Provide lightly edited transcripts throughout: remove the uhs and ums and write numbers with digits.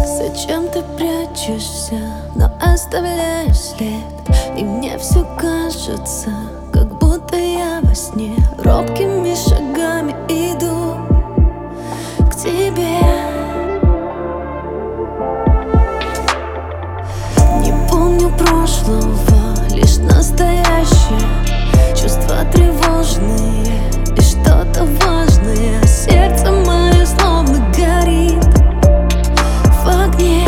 Зачем ты прячешься, но оставляешь след? И мне все кажется, как будто я во сне. Робкими шагами иду к тебе. Не помню прошлого, лишь настоящее. Чувства тревожные и что-то важное. Сердце мое словно горит в огне.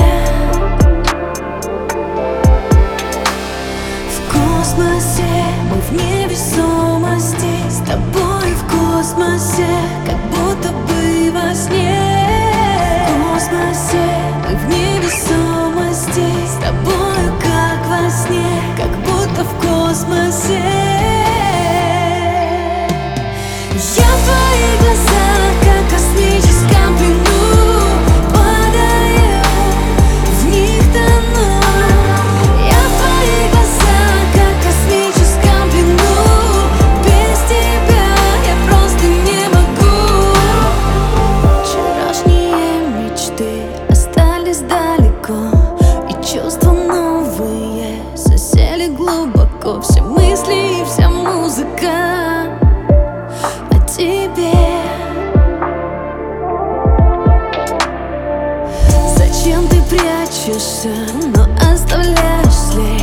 В космосе мы в невесомости, с тобой в космосе, как будто бы во сне. В космосе мы в невесомости, с тобой как во сне, как будто в космосе. Я в твоих глазах, как в космическом плену, падаю, в них тону. Я в твоих глазах, как в космическом плену. Без тебя я просто не могу. Вчерашние мечты остались далеко, и чувства новые засели глубоко. Все мысли и вся музыка тебе. Зачем ты прячешься, но оставляешь след?